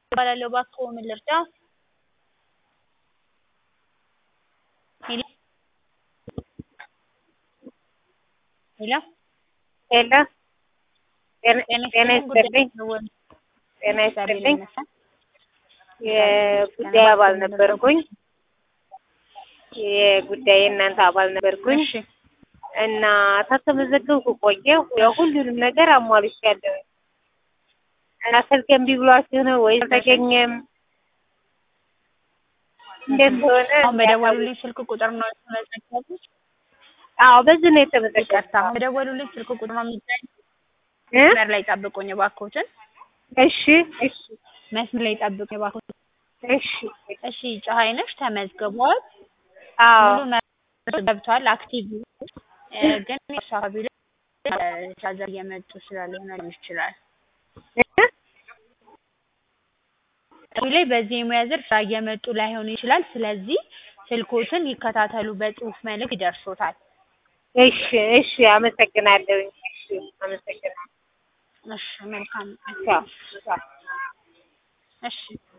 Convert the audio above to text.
ባላለው ባክዎ ምን ልርዳ? ሄሎ ሄሎ ሄሎ ጤና ይስጥልኝ። ጤና ይስጥልኝ። የጉዳይ አባል ነበርኩኝ። የጉዳይ እናንተ አባል ነበርኩኝ እና ተተመዘገብኩ ቆየሁ። ያው ሁሉንም ነገር አሟልቻለሁ እና ስልክ እምቢ ብሏችሁ ነው ወይስ አልተገኘም? እንዴት ሆነ? አሁን በደወሉልኝ ስልክ ቁጥር ነው የተመዘገቡት? አዎ በዚህ ነው የተመዘገብኩት። አሁን በደወሉልኝ ስልክ ቁጥር ነው የሚገኝ? መስመር ላይ ጠብቁኝ እባክዎትን። እሺ እሺ መስመር ላይ ጠብቁኝ እባክዎትን። እሺ እሺ ፀሐይነሽ ተመዝግቧል። አዎ ሙሉ መረጃ ገብቷል። አክቲቭ ግን አካባቢ ላይ ቻርጀር እየመጡ ስላልሆነ ሊሆን ይችላል። እዚህ ላይ በዚህ የሙያ ዘርፍ ስራ እየመጡ ላይሆን ይችላል። ስለዚህ ስልኮትን ይከታተሉ፣ በጽሁፍ መልእክት ይደርሶታል። እሺ እሺ አመሰግናለሁ። እሺ አመሰግናለሁ። እሺ መልካም። ቻው ቻው። እሺ